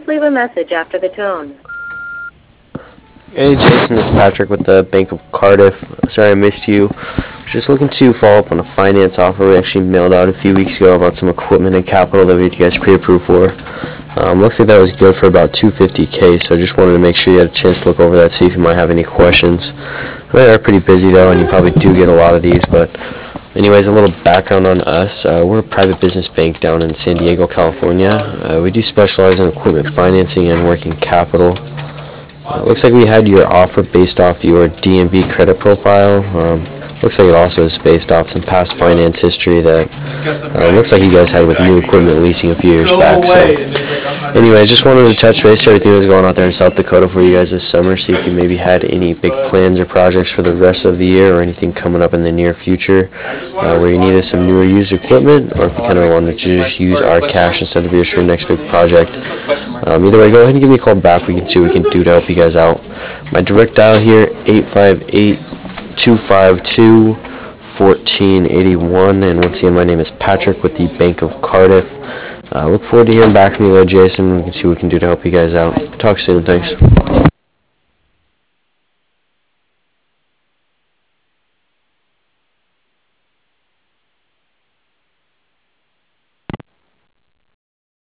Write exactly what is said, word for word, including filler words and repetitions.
Please leave a message after the tone. Hey Jason, it's Patrick with the Bank of Cardiff. Sorry I missed you. Just looking to follow up on a finance offer we actually mailed out a few weeks ago about some equipment and capital that we had you guys pre-approved for. Um, looks like that was good for about two hundred fifty K, so I just wanted to make sure you had a chance to look over that, see if you might have any questions. They are pretty busy though, and you probably do get a lot of these, but anyways, a little background on us. Uh, we're a private business bank down in San Diego, California. Uh, we do specialize in equipment financing and working capital. Uh, looks like we had your offer based off your D M V credit profile. Um, looks like it also is based off some past finance history that uh, looks like you guys had with new equipment leasing a few years back. So, anyway, I just wanted to touch base, everything that was going out there in South Dakota for you guys this summer, see if you maybe had any big plans or projects for the rest of the year or anything coming up in the near future uh, where you needed some newer used equipment, or if you kind of wanted to just use our cash instead of yours for your next big project. Um, either way, go ahead and give me a call back. We can see what we can do to help you guys out. My direct dial here, eight five eight, two five two, one four eight one, and once again, my name is Patrick with the Bank of Cardiff. Uh, look forward to hearing back from you, though, Jason. We can see what we can do to help you guys out. Talk soon. Thanks.